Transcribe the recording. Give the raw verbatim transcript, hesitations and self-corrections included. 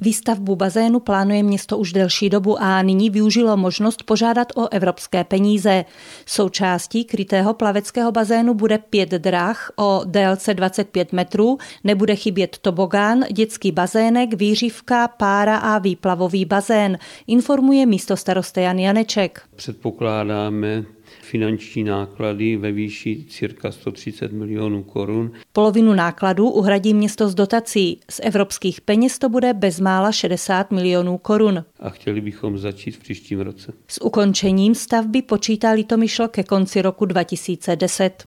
Výstavbu bazénu plánuje město už delší dobu a nyní využilo možnost požádat o evropské peníze. Součástí krytého plaveckého bazénu bude pět dráh o délce dvacet pět metrů, nebude chybět tobogán, dětský bazének, výřivka, pára a výplavový bazén, informuje místostarosta Jan Janeček. Předpokládáme finanční náklady ve výši cirka sto třicet milionů korun. Polovinu nákladů uhradí město z dotací. Z evropských peněz to bude bezmála šedesát milionů korun. A chtěli bychom začít v příštím roce. S ukončením stavby počítá Litomyšl ke konci roku dva tisíce deset.